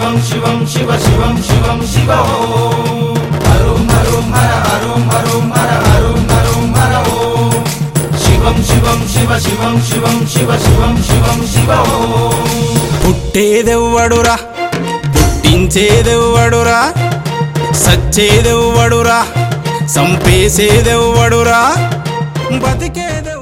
శివం శివం Shiva శివం శివం Shiva ఓం హరోం హరోం హర హరోం హరోం హర హరోం హరోం హర ఓం శివం శివం Shiva శివం శివం Shiva శివం శివం Shiva ఓం పుట్టేదెవ్వడురా పుట్టించేదెవ్వడురా సచ్చేదెవ్వడురా సంపేసేదెవ్వడురా బతికేదెవ్వడురా